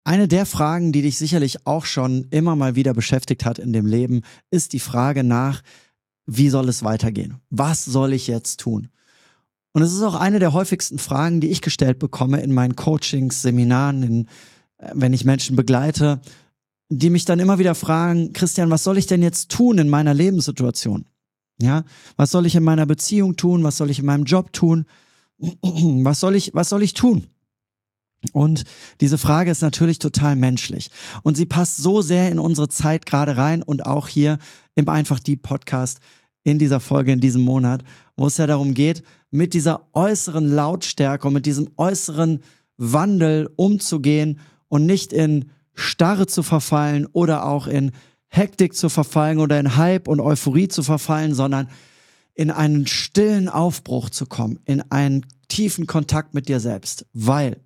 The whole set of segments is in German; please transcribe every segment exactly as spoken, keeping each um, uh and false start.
Eine der Fragen, die dich sicherlich auch schon immer mal wieder beschäftigt hat in dem Leben, ist die Frage nach, wie soll es weitergehen? Was soll ich jetzt tun? Und es ist auch eine der häufigsten Fragen, die ich gestellt bekomme in meinen Coachings, Seminaren, in, wenn ich Menschen begleite, die mich dann immer wieder fragen, Christian, was soll ich denn jetzt tun in meiner Lebenssituation? Ja, was soll ich in meiner Beziehung tun? Was soll ich in meinem Job tun? Was soll ich, was soll ich tun? Und diese Frage ist natürlich total menschlich. Und sie passt so sehr in unsere Zeit gerade rein und auch hier im Einfach Deep Podcast in dieser Folge, in diesem Monat, wo es ja darum geht, mit dieser äußeren Lautstärke und mit diesem äußeren Wandel umzugehen und nicht in Starre zu verfallen oder auch in Hektik zu verfallen oder in Hype und Euphorie zu verfallen, sondern in einen stillen Aufbruch zu kommen, in einen tiefen Kontakt mit dir selbst. Weil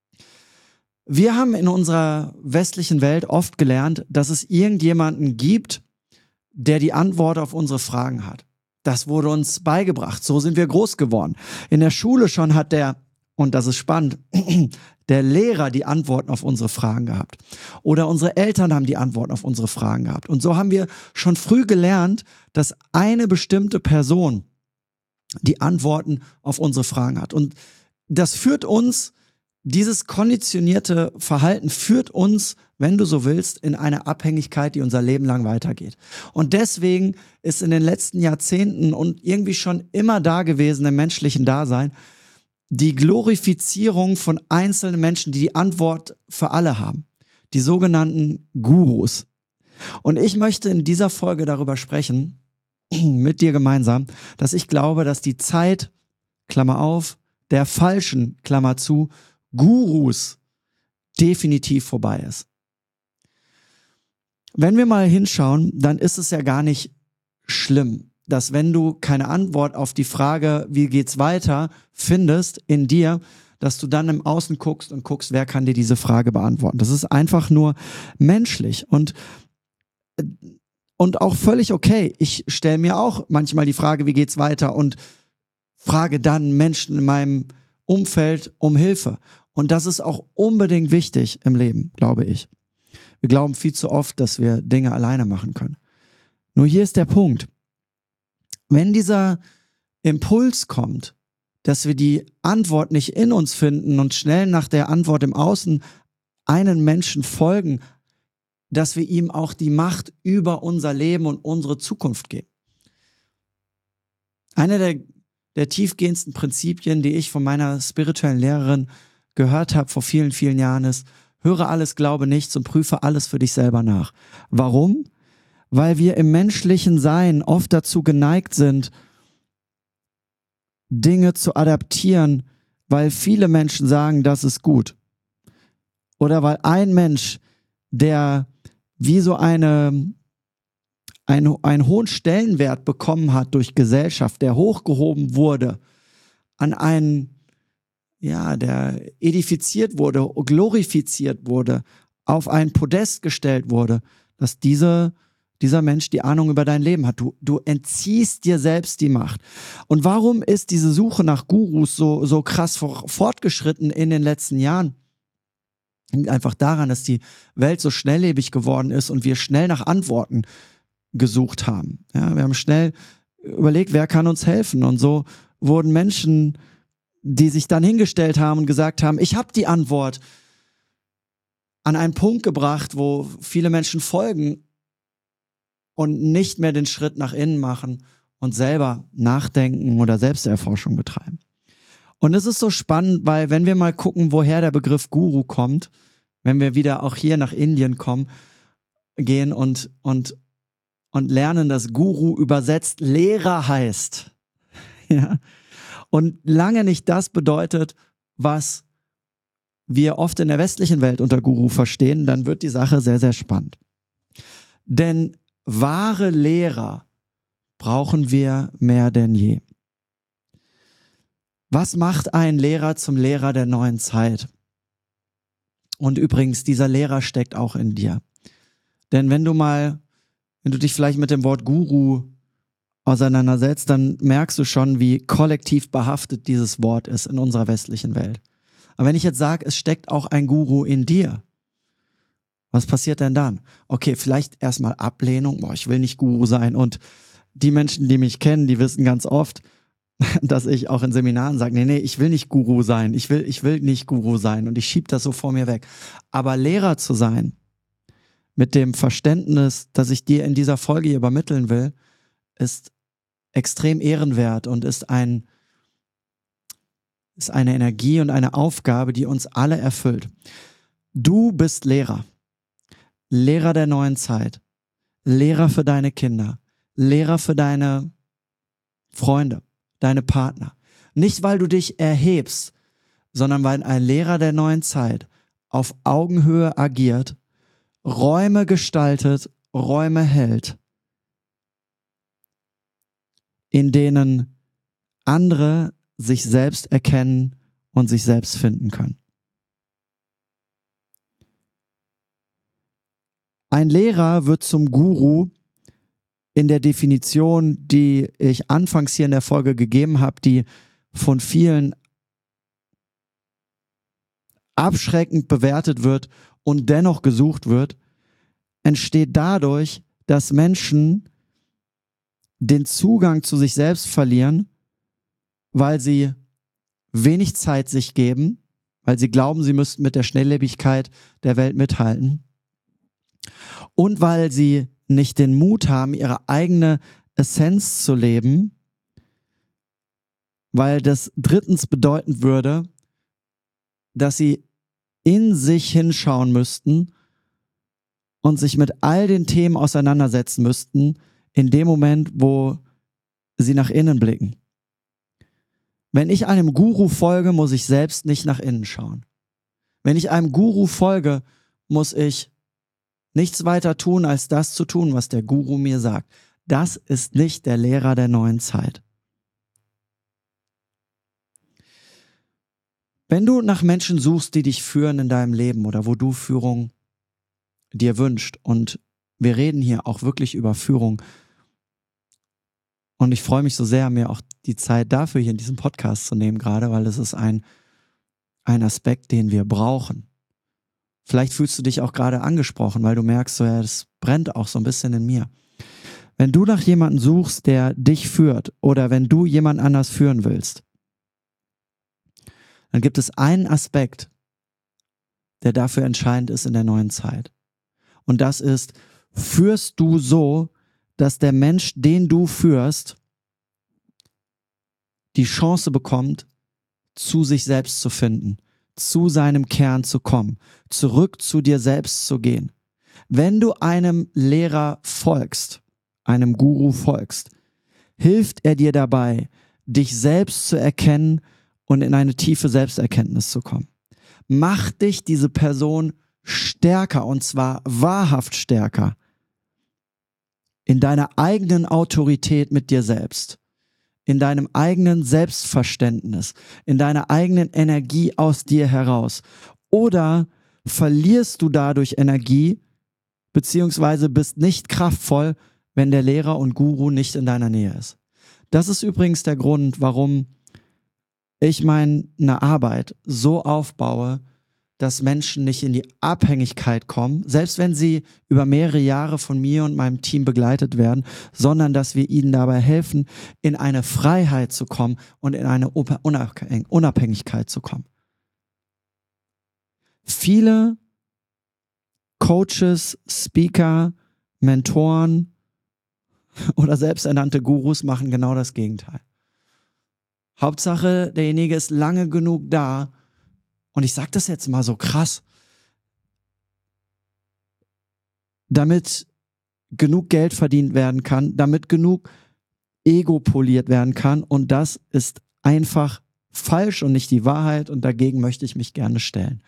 wir haben in unserer westlichen Welt oft gelernt, dass es irgendjemanden gibt, der die Antwort auf unsere Fragen hat. Das wurde uns beigebracht. So sind wir groß geworden. In der Schule schon hat der, und das ist spannend, der Lehrer die Antworten auf unsere Fragen gehabt. Oder unsere Eltern haben die Antworten auf unsere Fragen gehabt. Und so haben wir schon früh gelernt, dass eine bestimmte Person die Antworten auf unsere Fragen hat. Und das führt uns, dieses konditionierte Verhalten führt uns, wenn du so willst, in eine Abhängigkeit, die unser Leben lang weitergeht. Und deswegen ist in den letzten Jahrzehnten und irgendwie schon immer da gewesen im menschlichen Dasein die Glorifizierung von einzelnen Menschen, die die Antwort für alle haben. Die sogenannten Gurus. Und ich möchte in dieser Folge darüber sprechen, mit dir gemeinsam, dass ich glaube, dass die Zeit, Klammer auf, der falschen, Klammer zu, Gurus definitiv vorbei ist. Wenn wir mal hinschauen, dann ist es ja gar nicht schlimm, dass wenn du keine Antwort auf die Frage, wie geht's weiter, findest in dir, dass du dann im Außen guckst und guckst, wer kann dir diese Frage beantworten. Das ist einfach nur menschlich und und auch völlig okay. Ich stelle mir auch manchmal die Frage, wie geht's weiter und frage dann Menschen in meinem Umfeld um Hilfe. Und das ist auch unbedingt wichtig im Leben, glaube ich. Wir glauben viel zu oft, dass wir Dinge alleine machen können. Nur hier ist der Punkt. Wenn dieser Impuls kommt, dass wir die Antwort nicht in uns finden und schnell nach der Antwort im Außen einen Menschen folgen, dass wir ihm auch die Macht über unser Leben und unsere Zukunft geben. Eine der, der tiefgehendsten Prinzipien, die ich von meiner spirituellen Lehrerin gehört habe vor vielen, vielen Jahren ist, höre alles, glaube nichts und prüfe alles für dich selber nach. Warum? Weil wir im menschlichen Sein oft dazu geneigt sind, Dinge zu adaptieren, weil viele Menschen sagen, das ist gut. Oder weil ein Mensch, der wie so eine, ein, einen hohen Stellenwert bekommen hat durch Gesellschaft, der hochgehoben wurde, an einen, ja, der edifiziert wurde, glorifiziert wurde, auf ein Podest gestellt wurde, dass diese dieser Mensch die Ahnung über dein Leben hat. Du, du entziehst dir selbst die Macht. Und warum ist diese Suche nach Gurus so, so krass fortgeschritten in den letzten Jahren? Liegt einfach daran, dass die Welt so schnelllebig geworden ist und wir schnell nach Antworten gesucht haben. Ja, wir haben schnell überlegt, wer kann uns helfen? Und so wurden Menschen, die sich dann hingestellt haben und gesagt haben, ich habe die Antwort, an einen Punkt gebracht, wo viele Menschen folgen und nicht mehr den Schritt nach innen machen und selber nachdenken oder Selbsterforschung betreiben. Und es ist so spannend, weil wenn wir mal gucken, woher der Begriff Guru kommt, wenn wir wieder auch hier nach Indien kommen, gehen und, und, und lernen, dass Guru übersetzt Lehrer heißt. Ja. Und lange nicht das bedeutet, was wir oft in der westlichen Welt unter Guru verstehen, dann wird die Sache sehr, sehr spannend. Denn wahre Lehrer brauchen wir mehr denn je. Was macht ein Lehrer zum Lehrer der neuen Zeit? Und übrigens, dieser Lehrer steckt auch in dir. Denn wenn du mal, wenn du dich vielleicht mit dem Wort Guru auseinandersetzt, dann merkst du schon, wie kollektiv behaftet dieses Wort ist in unserer westlichen Welt. Aber wenn ich jetzt sage, es steckt auch ein Guru in dir, Was passiert denn dann? Okay, vielleicht erstmal Ablehnung. Boah, ich will nicht Guru sein. Und die Menschen, die mich kennen, die wissen ganz oft, dass ich auch in Seminaren sage, nee, nee, ich will nicht Guru sein. Ich will, ich will nicht Guru sein. Und ich schiebe das so vor mir weg. Aber Lehrer zu sein, mit dem Verständnis, das ich dir in dieser Folge hier übermitteln will, ist extrem ehrenwert und ist ein, ist eine Energie und eine Aufgabe, die uns alle erfüllt. Du bist Lehrer. Lehrer der neuen Zeit. Lehrer für deine Kinder. Lehrer für deine Freunde, deine Partner. Nicht, weil du dich erhebst, sondern weil ein Lehrer der neuen Zeit auf Augenhöhe agiert, Räume gestaltet, Räume hält, in denen andere sich selbst erkennen und sich selbst finden können. Ein Lehrer wird zum Guru in der Definition, die ich anfangs hier in der Folge gegeben habe, die von vielen abschreckend bewertet wird und dennoch gesucht wird, entsteht dadurch, dass Menschen den Zugang zu sich selbst verlieren, weil sie wenig Zeit sich geben, weil sie glauben, sie müssten mit der Schnelllebigkeit der Welt mithalten und weil sie nicht den Mut haben, ihre eigene Essenz zu leben, weil das drittens bedeuten würde, dass sie in sich hinschauen müssten und sich mit all den Themen auseinandersetzen müssten, in dem Moment, wo sie nach innen blicken. Wenn ich einem Guru folge, muss ich selbst nicht nach innen schauen. Wenn ich einem Guru folge, muss ich nichts weiter tun, als das zu tun, was der Guru mir sagt. Das ist nicht der Lehrer der neuen Zeit. Wenn du nach Menschen suchst, die dich führen in deinem Leben oder wo du Führung dir wünscht, und wir reden hier auch wirklich über Führung, und ich freue mich so sehr, mir auch die Zeit dafür hier in diesem Podcast zu nehmen, gerade weil es ist ein, ein Aspekt, den wir brauchen. Vielleicht fühlst du dich auch gerade angesprochen, weil du merkst, so, ja, das brennt auch so ein bisschen in mir. Wenn du nach jemandem suchst, der dich führt, oder wenn du jemand anders führen willst, dann gibt es einen Aspekt, der dafür entscheidend ist in der neuen Zeit. Und das ist, führst du so, dass der Mensch, den du führst, die Chance bekommt, zu sich selbst zu finden, zu seinem Kern zu kommen, zurück zu dir selbst zu gehen. Wenn du einem Lehrer folgst, einem Guru folgst, hilft er dir dabei, dich selbst zu erkennen und in eine tiefe Selbsterkenntnis zu kommen. Macht dich diese Person stärker, und zwar wahrhaft stärker, in deiner eigenen Autorität mit dir selbst, in deinem eigenen Selbstverständnis, in deiner eigenen Energie aus dir heraus. Oder verlierst du dadurch Energie, beziehungsweise bist nicht kraftvoll, wenn der Lehrer und Guru nicht in deiner Nähe ist. Das ist übrigens der Grund, warum ich meine Arbeit so aufbaue, dass Menschen nicht in die Abhängigkeit kommen, selbst wenn sie über mehrere Jahre von mir und meinem Team begleitet werden, sondern dass wir ihnen dabei helfen, in eine Freiheit zu kommen und in eine Unabhängigkeit zu kommen. Viele Coaches, Speaker, Mentoren oder selbsternannte Gurus machen genau das Gegenteil. Hauptsache, derjenige ist lange genug da. Und ich sage das jetzt mal so krass, damit genug Geld verdient werden kann, damit genug Ego poliert werden kann. Und das ist einfach falsch und nicht die Wahrheit. Und dagegen möchte ich mich gerne stellen.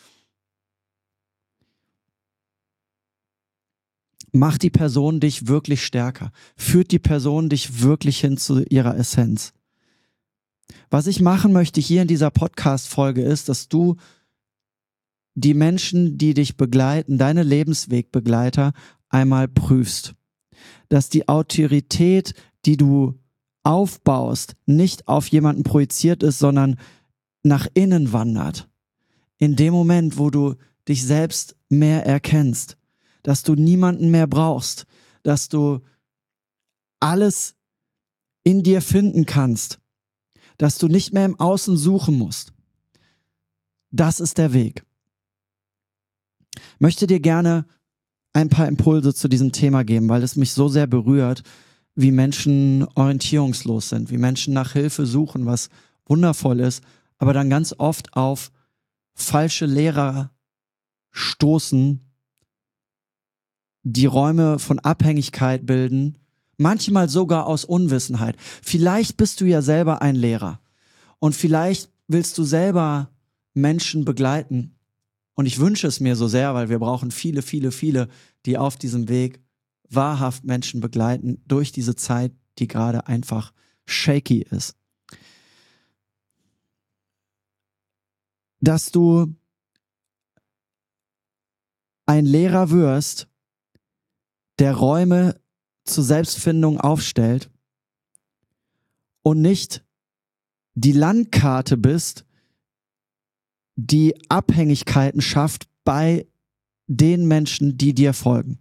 Macht die Person dich wirklich stärker. Führt die Person dich wirklich hin zu ihrer Essenz. Was ich machen möchte hier in dieser Podcast-Folge ist, dass du die Menschen, die dich begleiten, deine Lebenswegbegleiter, einmal prüfst. Dass die Autorität, die du aufbaust, nicht auf jemanden projiziert ist, sondern nach innen wandert. In dem Moment, wo du dich selbst mehr erkennst, dass du niemanden mehr brauchst, dass du alles in dir finden kannst, dass du nicht mehr im Außen suchen musst. Das ist der Weg. Ich möchte dir gerne ein paar Impulse zu diesem Thema geben, weil es mich so sehr berührt, wie Menschen orientierungslos sind, wie Menschen nach Hilfe suchen, was wundervoll ist, aber dann ganz oft auf falsche Lehrer stoßen, die Räume von Abhängigkeit bilden, manchmal sogar aus Unwissenheit. Vielleicht bist du ja selber ein Lehrer und vielleicht willst du selber Menschen begleiten. Und ich wünsche es mir so sehr, weil wir brauchen viele, viele, viele, die auf diesem Weg wahrhaft Menschen begleiten durch diese Zeit, die gerade einfach shaky ist. Dass du ein Lehrer wirst, der Räume zur Selbstfindung aufstellt und nicht die Landkarte bist, die Abhängigkeiten schafft bei den Menschen, die dir folgen.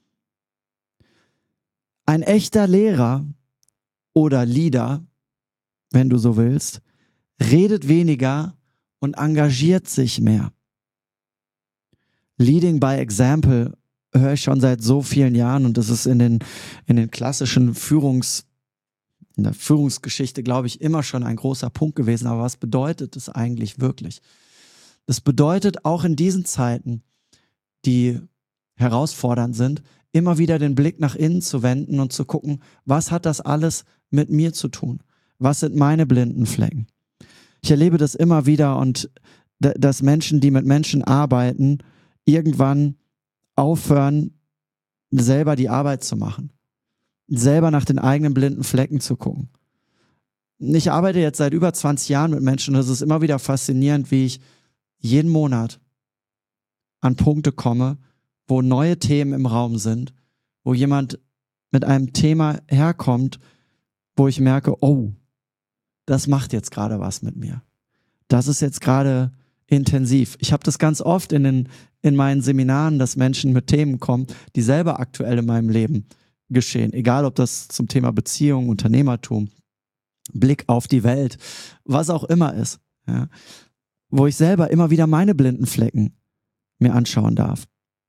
Ein echter Lehrer oder Leader, wenn du so willst, redet weniger und engagiert sich mehr. Leading by Example höre ich schon seit so vielen Jahren und das ist in den, in den klassischen Führungs, in der Führungsgeschichte, glaube ich, immer schon ein großer Punkt gewesen. Aber was bedeutet es eigentlich wirklich? Das bedeutet auch in diesen Zeiten, die herausfordernd sind, immer wieder den Blick nach innen zu wenden und zu gucken, was hat das alles mit mir zu tun? Was sind meine blinden Flecken? Ich erlebe das immer wieder und d- dass Menschen, die mit Menschen arbeiten, irgendwann aufhören, selber die Arbeit zu machen, selber nach den eigenen blinden Flecken zu gucken. Ich arbeite jetzt seit über zwanzig Jahren mit Menschen und es ist immer wieder faszinierend, wie ich jeden Monat an Punkte komme, wo neue Themen im Raum sind, wo jemand mit einem Thema herkommt, wo ich merke, oh, das macht jetzt gerade was mit mir. Das ist jetzt gerade intensiv. Ich habe das ganz oft in, den, in meinen Seminaren, dass Menschen mit Themen kommen, die selber aktuell in meinem Leben geschehen. Egal, ob das zum Thema Beziehung, Unternehmertum, Blick auf die Welt, was auch immer ist. Ja, wo ich selber immer wieder meine blinden Flecken mir anschauen darf.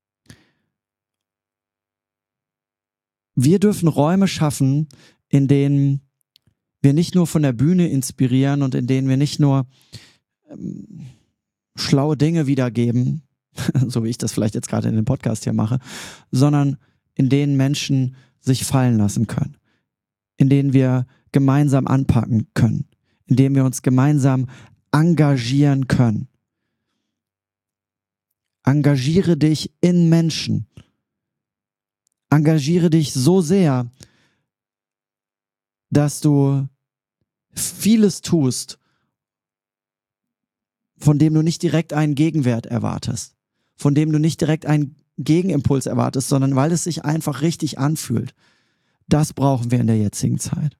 Wir dürfen Räume schaffen, in denen wir nicht nur von der Bühne inspirieren und in denen wir nicht nur ähm, schlaue Dinge wiedergeben, so wie ich das vielleicht jetzt gerade in dem Podcast hier mache, sondern in denen Menschen sich fallen lassen können, in denen wir gemeinsam anpacken können, in denen wir uns gemeinsam engagieren können. Engagiere dich in Menschen. Engagiere dich so sehr, dass du vieles tust, von dem du nicht direkt einen Gegenwert erwartest, von dem du nicht direkt einen Gegenimpuls erwartest, sondern weil es sich einfach richtig anfühlt. Das brauchen wir in der jetzigen Zeit.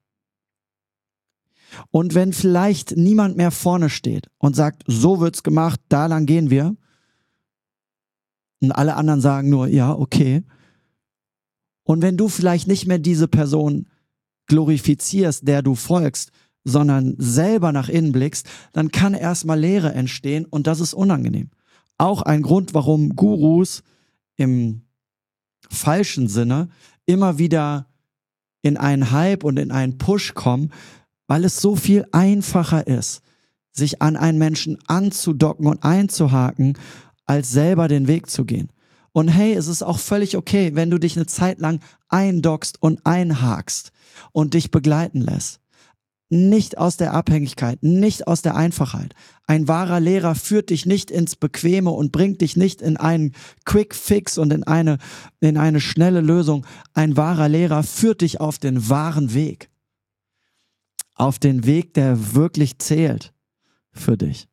Und wenn vielleicht niemand mehr vorne steht und sagt, so wird's gemacht, da lang gehen wir, und alle anderen sagen nur, ja, okay. Und wenn du vielleicht nicht mehr diese Person glorifizierst, der du folgst, sondern selber nach innen blickst, dann kann erstmal Leere entstehen und das ist unangenehm. Auch ein Grund, warum Gurus im falschen Sinne immer wieder in einen Hype und in einen Push kommen, weil es so viel einfacher ist, sich an einen Menschen anzudocken und einzuhaken, als selber den Weg zu gehen. Und hey, es ist auch völlig okay, wenn du dich eine Zeit lang eindockst und einhakst und dich begleiten lässt. Nicht aus der Abhängigkeit, nicht aus der Einfachheit. Ein wahrer Lehrer führt dich nicht ins Bequeme und bringt dich nicht in einen Quick Fix und in eine, in eine schnelle Lösung. Ein wahrer Lehrer führt dich auf den wahren Weg. Auf den Weg, der wirklich zählt für dich.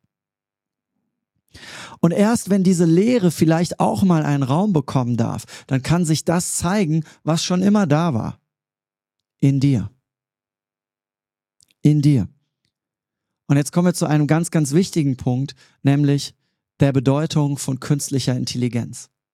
Und erst wenn diese Lehre vielleicht auch mal einen Raum bekommen darf, dann kann sich das zeigen, was schon immer da war. In dir. In dir. Und jetzt kommen wir zu einem ganz, ganz wichtigen Punkt, nämlich der Bedeutung von künstlicher Intelligenz.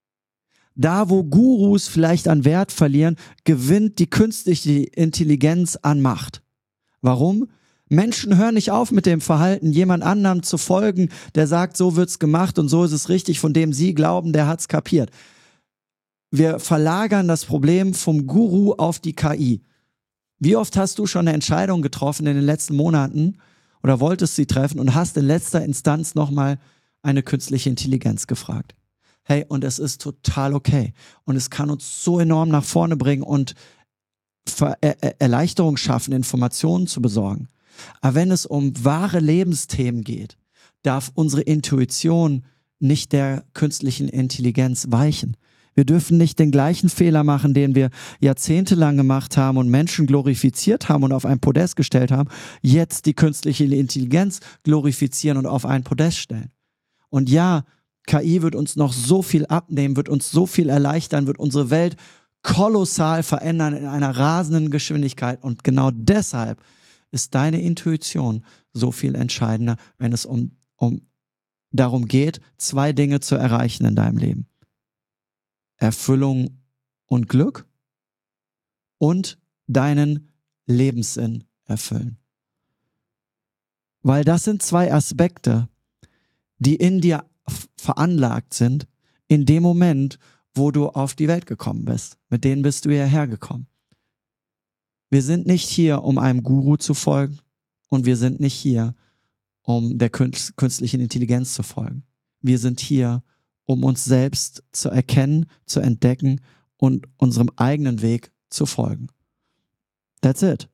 Da, wo Gurus vielleicht an Wert verlieren, gewinnt die künstliche Intelligenz an Macht. Warum? Menschen hören nicht auf mit dem Verhalten, jemand anderem zu folgen, der sagt, so wird's gemacht und so ist es richtig, von dem sie glauben, der hat's kapiert. Wir verlagern das Problem vom Guru auf die K I. Wie oft hast du schon eine Entscheidung getroffen in den letzten Monaten oder wolltest sie treffen und hast in letzter Instanz nochmal eine künstliche Intelligenz gefragt? Hey, und es ist total okay. Und es kann uns so enorm nach vorne bringen und Ver- Er- Er- Erleichterung schaffen, Informationen zu besorgen. Aber wenn es um wahre Lebensthemen geht, darf unsere Intuition nicht der künstlichen Intelligenz weichen. Wir dürfen nicht den gleichen Fehler machen, den wir jahrzehntelang gemacht haben und Menschen glorifiziert haben und auf ein Podest gestellt haben, jetzt die künstliche Intelligenz glorifizieren und auf ein Podest stellen. Und ja, K I wird uns noch so viel abnehmen, wird uns so viel erleichtern, wird unsere Welt kolossal verändern in einer rasenden Geschwindigkeit. Und genau deshalb ist deine Intuition so viel entscheidender, wenn es um, um darum geht, zwei Dinge zu erreichen in deinem Leben. Erfüllung und Glück und deinen Lebenssinn erfüllen. Weil das sind zwei Aspekte, die in dir veranlagt sind, in dem Moment, wo du auf die Welt gekommen bist. Mit denen bist du hierher gekommen. Wir sind nicht hier, um einem Guru zu folgen und wir sind nicht hier, um der künstlichen Intelligenz zu folgen. Wir sind hier, um uns selbst zu erkennen, zu entdecken und unserem eigenen Weg zu folgen. That's it.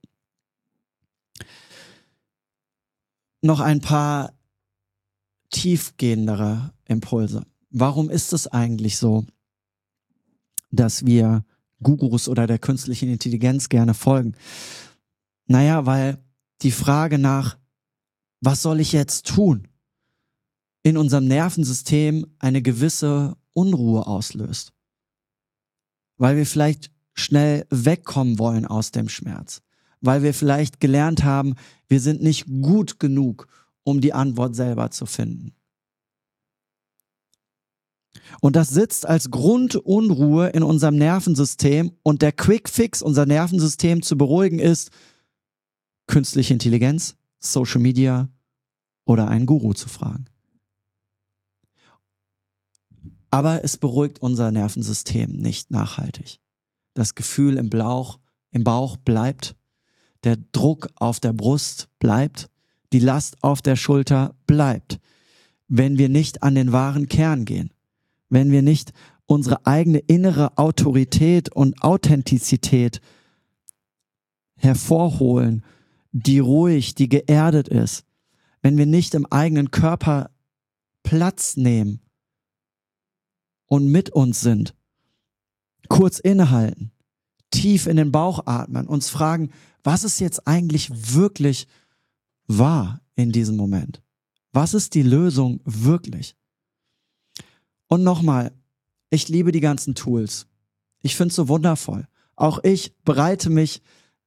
Noch ein paar tiefgehendere Impulse. Warum ist es eigentlich so, dass wir Gurus oder der künstlichen Intelligenz gerne folgen? Naja, weil die Frage nach, was soll ich jetzt tun, in unserem Nervensystem eine gewisse Unruhe auslöst. Weil wir vielleicht schnell wegkommen wollen aus dem Schmerz. Weil wir vielleicht gelernt haben, wir sind nicht gut genug, um die Antwort selber zu finden. Und das sitzt als Grundunruhe in unserem Nervensystem und der Quick Fix, unser Nervensystem zu beruhigen, ist künstliche Intelligenz, Social Media oder einen Guru zu fragen. Aber es beruhigt unser Nervensystem nicht nachhaltig. Das Gefühl im Bauch, im Bauch bleibt, der Druck auf der Brust bleibt, die Last auf der Schulter bleibt, wenn wir nicht an den wahren Kern gehen. Wenn wir nicht unsere eigene innere Autorität und Authentizität hervorholen, die ruhig, die geerdet ist, wenn wir nicht im eigenen Körper Platz nehmen und mit uns sind, kurz innehalten, tief in den Bauch atmen, uns fragen, was ist jetzt eigentlich wirklich wahr in diesem Moment? Was ist die Lösung wirklich? Und nochmal, ich liebe die ganzen Tools. Ich finde es so wundervoll. Auch ich bereite mich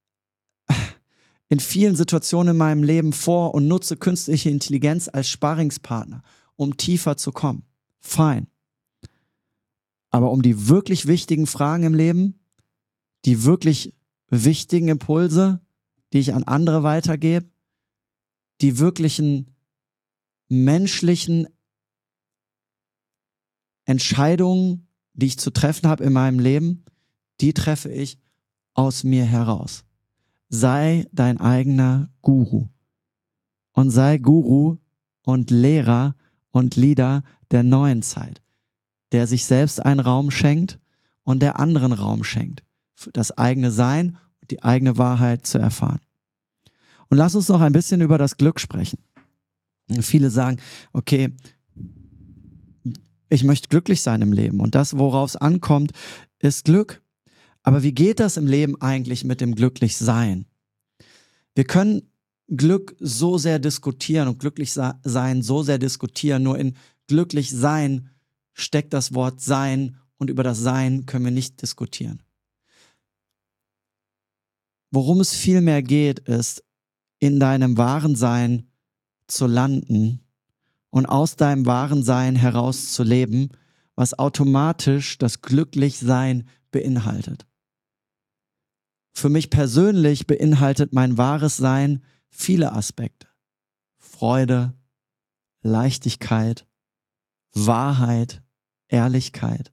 in vielen Situationen in meinem Leben vor und nutze künstliche Intelligenz als Sparringspartner, um tiefer zu kommen. Fein. Aber um die wirklich wichtigen Fragen im Leben, die wirklich wichtigen Impulse, die ich an andere weitergebe, die wirklichen menschlichen Entscheidungen, die ich zu treffen habe in meinem Leben, die treffe ich aus mir heraus. Sei dein eigener Guru und sei Guru und Lehrer und Leader der neuen Zeit, der sich selbst einen Raum schenkt und der anderen Raum schenkt, für das eigene Sein und die eigene Wahrheit zu erfahren. Und lass uns noch ein bisschen über das Glück sprechen. Viele sagen, okay, ich möchte glücklich sein im Leben und das, worauf es ankommt, ist Glück. Aber wie geht das im Leben eigentlich mit dem Glücklichsein? Wir können Glück so sehr diskutieren und glücklich sein so sehr diskutieren, nur in glücklich sein steckt das Wort sein und über das Sein können wir nicht diskutieren. Worum es vielmehr geht, ist, in deinem wahren Sein zu landen und aus deinem wahren Sein heraus zu leben, was automatisch das Glücklichsein beinhaltet. Für mich persönlich beinhaltet mein wahres Sein viele Aspekte. Freude, Leichtigkeit, Wahrheit, Ehrlichkeit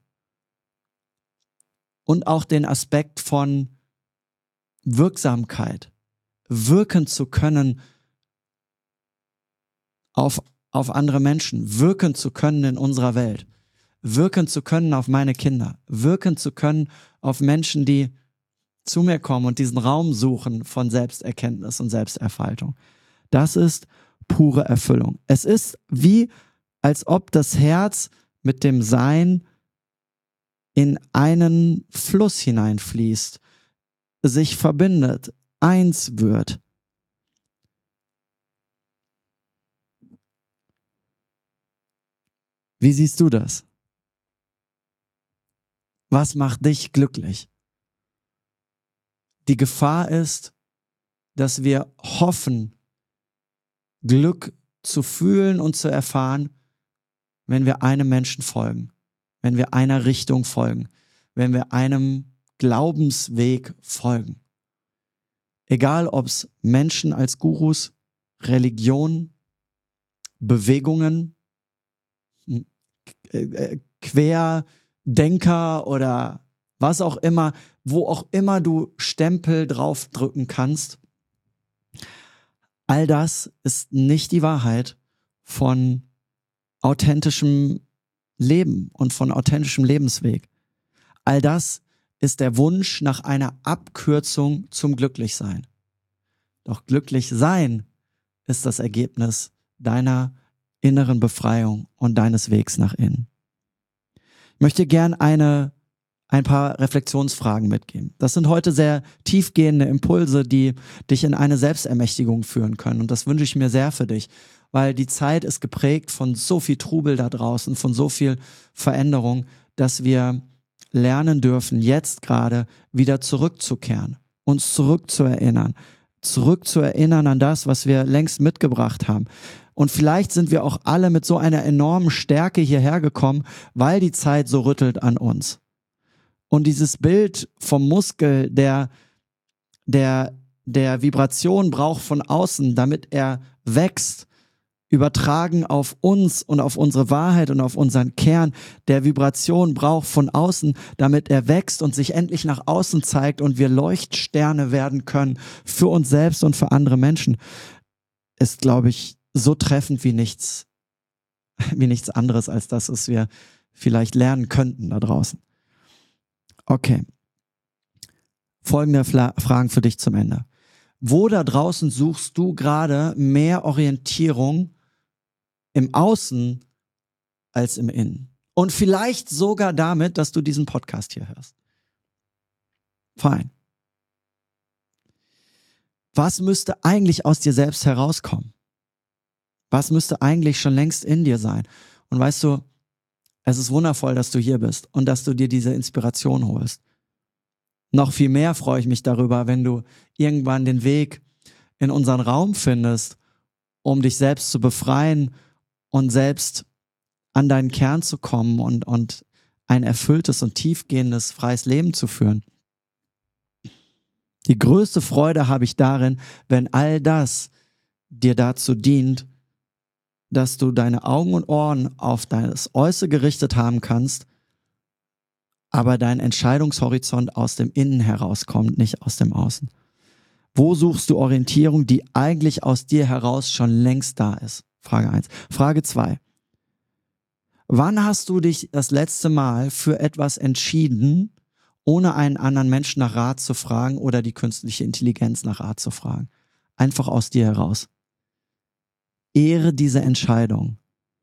und auch den Aspekt von Wirksamkeit, wirken zu können auf, auf andere Menschen, wirken zu können in unserer Welt, wirken zu können auf meine Kinder, wirken zu können auf Menschen, die zu mir kommen und diesen Raum suchen von Selbsterkenntnis und Selbsterfaltung. Das ist pure Erfüllung. Es ist wie, als ob das Herz mit dem Sein in einen Fluss hineinfließt, sich verbindet, eins wird. Wie siehst du das? Was macht dich glücklich? Die Gefahr ist, dass wir hoffen, Glück zu fühlen und zu erfahren, wenn wir einem Menschen folgen, wenn wir einer Richtung folgen, wenn wir einem Glaubensweg folgen. Egal, ob es Menschen als Gurus, Religionen, Bewegungen, Querdenker oder was auch immer, wo auch immer du Stempel draufdrücken kannst. All das ist nicht die Wahrheit von authentischem Leben und von authentischem Lebensweg. All das ist der Wunsch nach einer Abkürzung zum Glücklichsein. Doch glücklich sein ist das Ergebnis deiner inneren Befreiung und deines Wegs nach innen. Ich möchte gern eine, ein paar Reflexionsfragen mitgeben. Das sind heute sehr tiefgehende Impulse, die dich in eine Selbstermächtigung führen können. Und das wünsche ich mir sehr für dich, weil die Zeit ist geprägt von so viel Trubel da draußen, von so viel Veränderung, dass wir lernen dürfen, jetzt gerade wieder zurückzukehren, uns zurückzuerinnern, zurückzuerinnern an das, was wir längst mitgebracht haben. Und vielleicht sind wir auch alle mit so einer enormen Stärke hierher gekommen, weil die Zeit so rüttelt an uns. Und dieses Bild vom Muskel, der, der, der Vibration braucht von außen, damit er wächst, übertragen auf uns und auf unsere Wahrheit und auf unseren Kern, der Vibration braucht von außen, damit er wächst und sich endlich nach außen zeigt und wir Leuchtsterne werden können für uns selbst und für andere Menschen, ist, glaube ich, so treffend wie nichts, wie nichts anderes als das, was wir vielleicht lernen könnten da draußen. Okay. Folgende Fla- Fragen für dich zum Ende. Wo da draußen suchst du gerade mehr Orientierung im Außen als im Innen? Und vielleicht sogar damit, dass du diesen Podcast hier hörst. Fein. Was müsste eigentlich aus dir selbst herauskommen? Was müsste eigentlich schon längst in dir sein? Und weißt du, es ist wundervoll, dass du hier bist und dass du dir diese Inspiration holst. Noch viel mehr freue ich mich darüber, wenn du irgendwann den Weg in unseren Raum findest, um dich selbst zu befreien und selbst an deinen Kern zu kommen und, und ein erfülltes und tiefgehendes, freies Leben zu führen. Die größte Freude habe ich darin, wenn all das dir dazu dient, dass du deine Augen und Ohren auf das Äußere gerichtet haben kannst, aber dein Entscheidungshorizont aus dem Innen herauskommt, nicht aus dem Außen. Wo suchst du Orientierung, die eigentlich aus dir heraus schon längst da ist? Frage eins. Frage zwei. Wann hast du dich das letzte Mal für etwas entschieden, ohne einen anderen Menschen nach Rat zu fragen oder die künstliche Intelligenz nach Rat zu fragen? Einfach aus dir heraus. Ehre diese Entscheidung.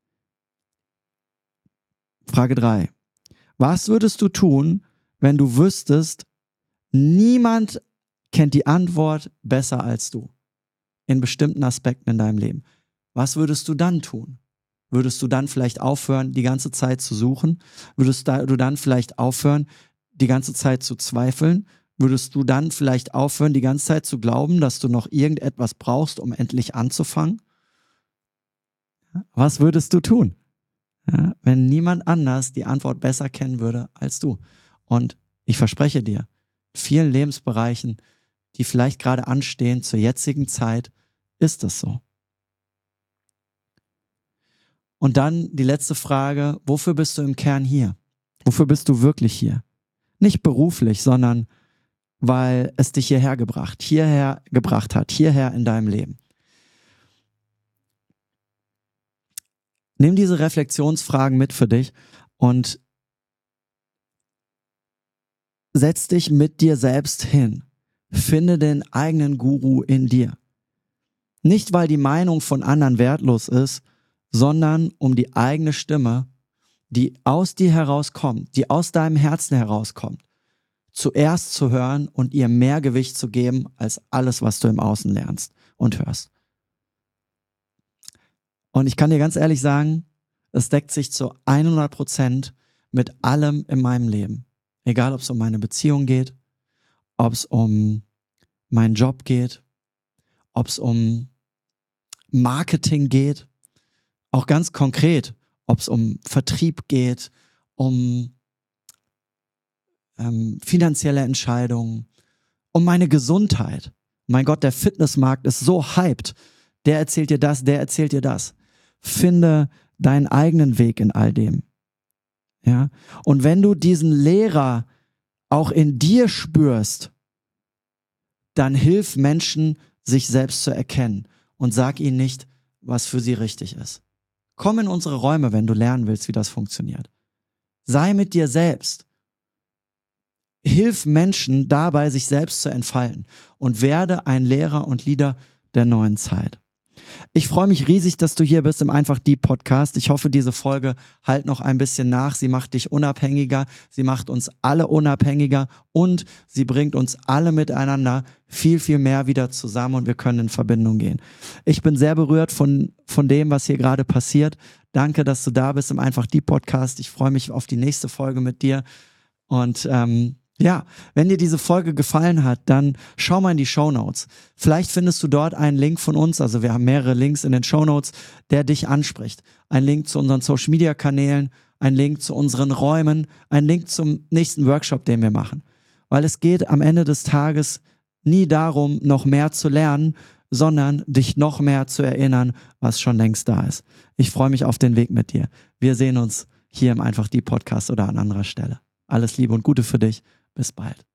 Frage drei. Was würdest du tun, wenn du wüsstest, niemand kennt die Antwort besser als du in bestimmten Aspekten in deinem Leben? Was würdest du dann tun? Würdest du dann vielleicht aufhören, die ganze Zeit zu suchen? Würdest du dann vielleicht aufhören, die ganze Zeit zu zweifeln? Würdest du dann vielleicht aufhören, die ganze Zeit zu glauben, dass du noch irgendetwas brauchst, um endlich anzufangen? Was würdest du tun? Ja, wenn niemand anders die Antwort besser kennen würde als du. Und ich verspreche dir, in vielen Lebensbereichen, die vielleicht gerade anstehen zur jetzigen Zeit, ist das so. Und dann die letzte Frage, wofür bist du im Kern hier? Wofür bist du wirklich hier? Nicht beruflich, sondern weil es dich hierher gebracht, hierher gebracht hat, hierher in deinem Leben. Nimm diese Reflexionsfragen mit für dich und setz dich mit dir selbst hin. Finde den eigenen Guru in dir. Nicht, weil die Meinung von anderen wertlos ist, sondern um die eigene Stimme, die aus dir herauskommt, die aus deinem Herzen herauskommt, zuerst zu hören und ihr mehr Gewicht zu geben als alles, was du im Außen lernst und hörst. Und ich kann dir ganz ehrlich sagen, es deckt sich zu hundert Prozent mit allem in meinem Leben. Egal, ob es um meine Beziehung geht, ob es um meinen Job geht, ob es um Marketing geht, auch ganz konkret, ob es um Vertrieb geht, um ähm, finanzielle Entscheidungen, um meine Gesundheit. Mein Gott, der Fitnessmarkt ist so hyped. Der erzählt dir das, der erzählt dir das. Finde deinen eigenen Weg in all dem. Ja? Und wenn du diesen Lehrer auch in dir spürst, dann hilf Menschen, sich selbst zu erkennen und sag ihnen nicht, was für sie richtig ist. Komm in unsere Räume, wenn du lernen willst, wie das funktioniert. Sei mit dir selbst. Hilf Menschen dabei, sich selbst zu entfalten und werde ein Lehrer und Leader der neuen Zeit. Ich freue mich riesig, dass du hier bist im Einfach Deep Podcast. Ich hoffe, diese Folge halt noch ein bisschen nach. Sie macht dich unabhängiger, sie macht uns alle unabhängiger und sie bringt uns alle miteinander viel, viel mehr wieder zusammen und wir können in Verbindung gehen. Ich bin sehr berührt von, von dem, was hier gerade passiert. Danke, dass du da bist im Einfach Deep Podcast. Ich freue mich auf die nächste Folge mit dir und ähm, ja, wenn dir diese Folge gefallen hat, dann schau mal in die Shownotes. Vielleicht findest du dort einen Link von uns, also wir haben mehrere Links in den Shownotes, der dich anspricht. Ein Link zu unseren Social-Media-Kanälen, ein Link zu unseren Räumen, ein Link zum nächsten Workshop, den wir machen. Weil es geht am Ende des Tages nie darum, noch mehr zu lernen, sondern dich noch mehr zu erinnern, was schon längst da ist. Ich freue mich auf den Weg mit dir. Wir sehen uns hier im Einfach die Podcast oder an anderer Stelle. Alles Liebe und Gute für dich. Bis bald.